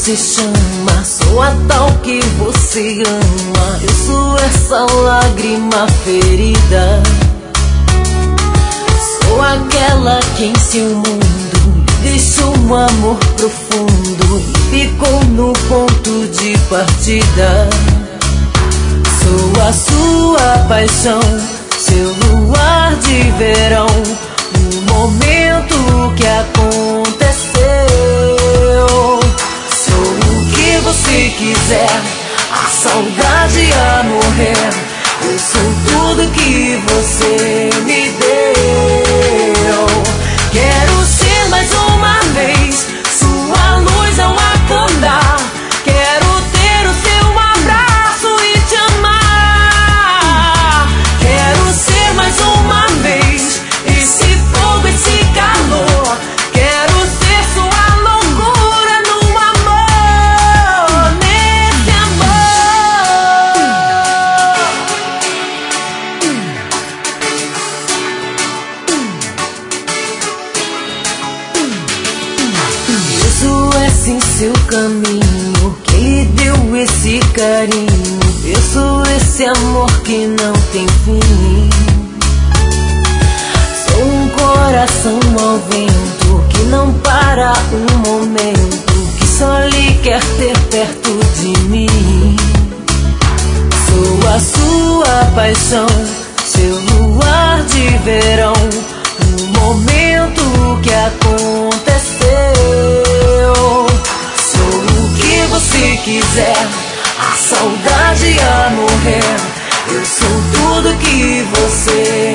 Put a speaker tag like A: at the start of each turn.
A: se chama, sou a tal que você ama. Eu sou essa lágrima ferida, sou aquela que em seu mundo deixou um amor profundo e ficou no ponto de partida. Sou a sua paixão, seu luar de verão, o momento que aconteceu. Sou o que você quiser, a saudade a morrer. Eu sou tudo que você me deu. Quero ser mais uma vez sua luz ao acordar. Quero ter o seu abraço e te amar. Quero ser mais uma vez esse fogo, esse calor. Quero ser sua loucura no amor, nesse amor. Eu sou esse em seu caminho, quem lhe deu esse carinho. Eu sou esse amor que não tem fim. Sou um coração ao vento que não para um momento, que só lhe quer ter perto de mim. Sou a sua paixão, seu luar de verão, o momento que aconteceu. Sou o que você quiser, a saudade a morrer. Eu sou tudo que você